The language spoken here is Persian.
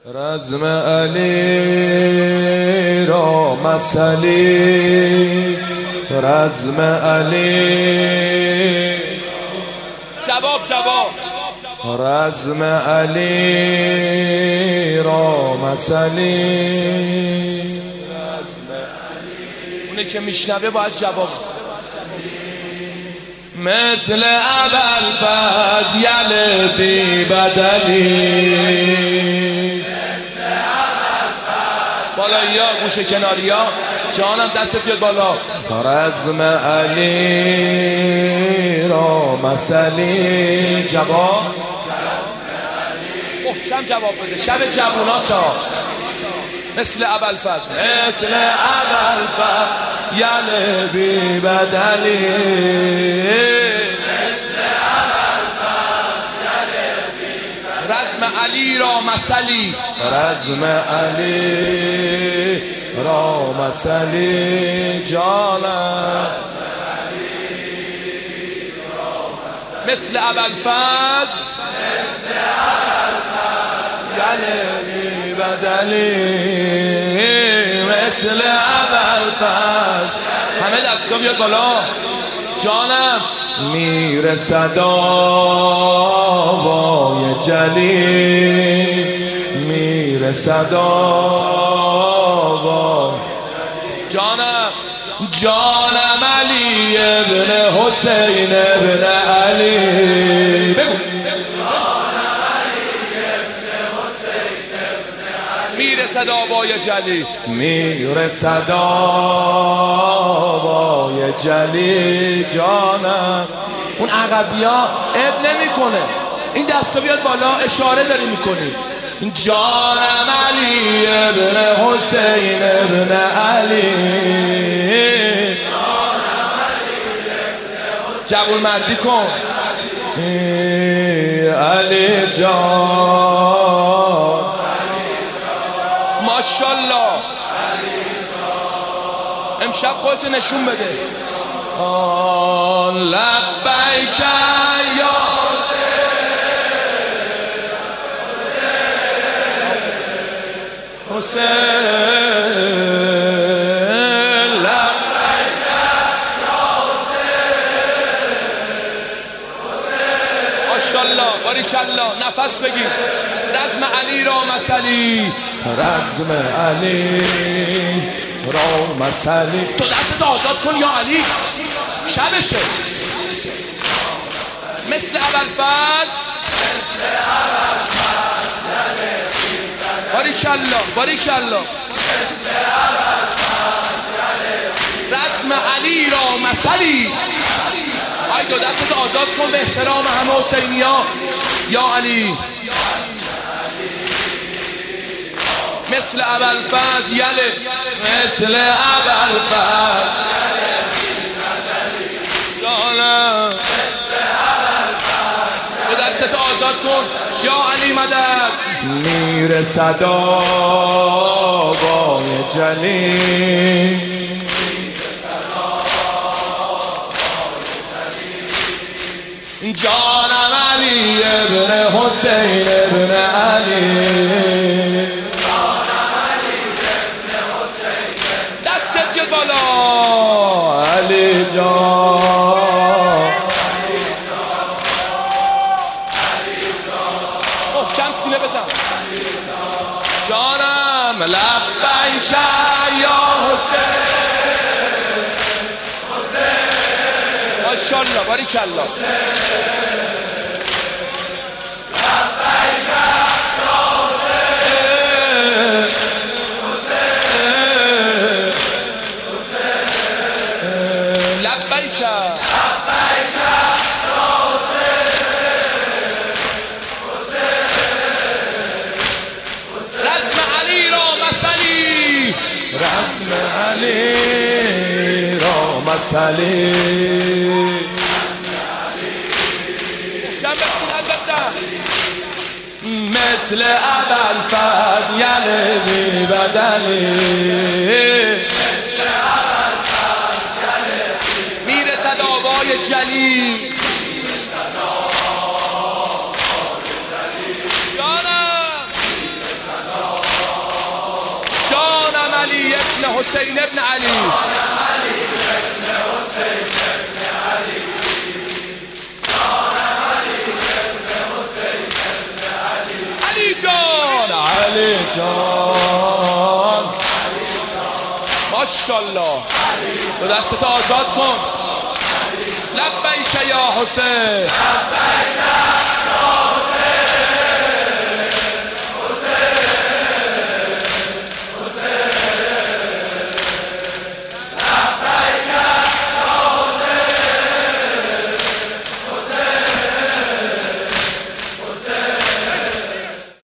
رزم علی را مثلی، رزم علی جواب رزم علی را مثلی، اونه که میشنوه باید جواب مثل ابوالفضل بی بدلی. بالایی ها گوش کناری ها جانم دستت بیاد بالا. رزم علی را مثلی. جواب محکم جواب بده. شب جووناسا مثل ابوالفضل، مثل ابوالفضل بی بدلی، رزم علی را مثلی، رزم علی را مثلی جانم. مثل ابوالفضل بی بدلی، مثل ابوالفضل. همه دستا بیاد بالا جانم. میرسد آوای جلی، میرسد آوای جانم علی ابن حسین ابن علی. بگو میرسد آوای جلی، میرسد آوای جلی جانم. اون عقبی ها اب نمی کنه. این دستا بیاد بالا اشاره داری میکنی. جانم علی ابن حسین ابن علی، جوون مردی کن. علی جان ماشالله. امشب خودتو نشون بده. لبیک یا حسین، لبیک یا حسین. ماشالله باریکالله. نفس بگیر. رزم علی را مثلی، رزم علی را مثلی. تو دستت آزاد کن یا علی. شبشه. مثل ابوالفضل، باریکالله. رزم علی را مثلی. آی دو دستت آزاد کن به احترام همه حسینی ها یا علی. مثل ابوالفضل یله، مثل ابوالفضل جانم. دو دستت آزاد کن یا علی مدد. میرسد آوای جلی، جانم علی ابن حسین ابن علی. دستت بیاد بالا. علی جان محکم سینه بزن جانم. لبیک یا حسین، ماشالله باریکالله. لبیک رزم علی را مثلی، رزم علی را مثلی. مثل ابوالفضل بی بدلی، میرسد آوای جلی. جانم علی ابن حسین ابن علی. علی جان علی جان ماشاءالله. تو دستت آزاد کن. لبیک یا حسین.